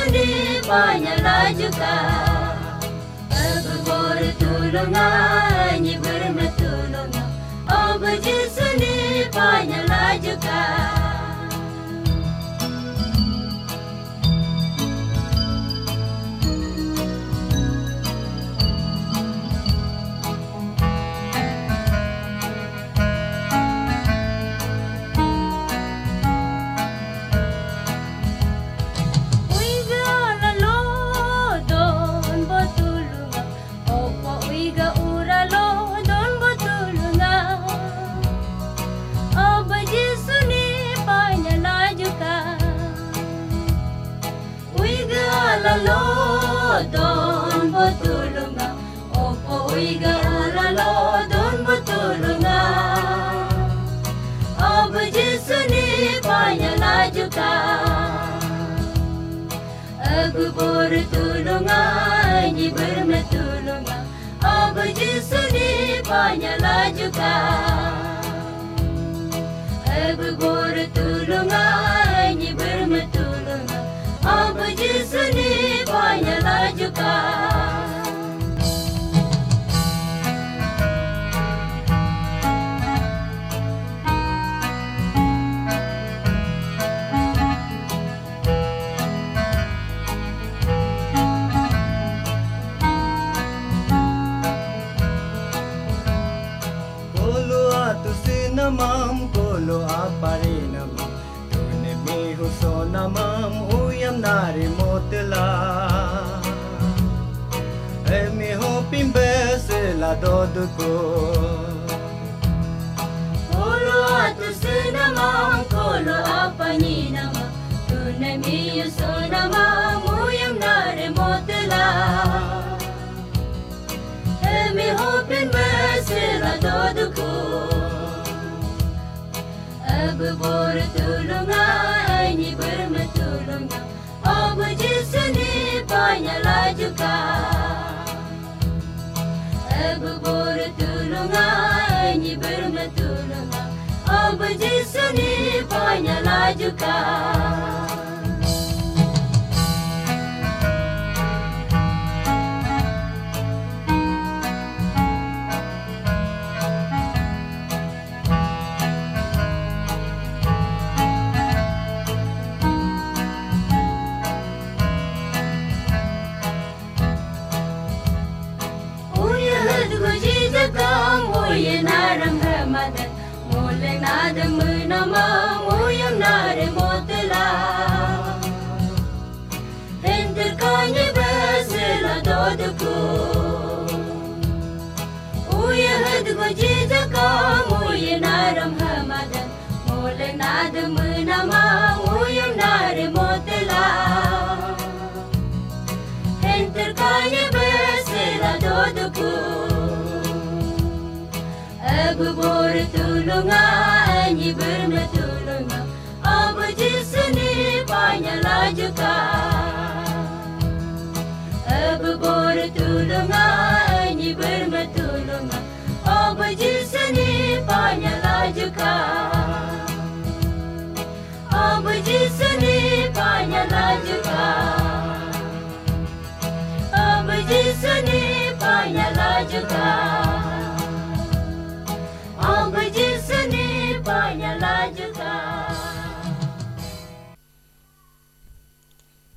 suni panyalah juga. Aku bertulungan, nyi bermetulungan. Oh beji suni panyalah juga. Lalo don botulunga, opo iga lalo don botulunga. Obo Jesuni panyalah juga. Aku bertulunga, nyi bermetulunga. Obo Jesuni panyalah juga. Aku bertulunga, nyi bermetulunga. Obo Jesuni panyalah juga. Kolo atu sinamam, kolo apari namam. Tune mihu sonamam, uyam nari motela. Emi hopim besela doduko. Kolo atu sinamam, kolo apani namam. Tune miyu sonamam, uyam nare motela. Emi hopin besela doduko. Aku bertulungan, nyi bermetulungan. Obo Jesuni panyalah juga. Aku bertulungan, nyi bermetulungan. Obo Jesuni panyalah juga. Uye naram hamadan, mule nadam munamam, uyam nare motela. Enter kanye besela doduku. Uye hadgo jijakam, uye naram hamadan, mule nadam munamam, uyam nare motela. Enter kanye besela doduku. Aku bertulungan, nyi bermetulungan. Obo Jesuni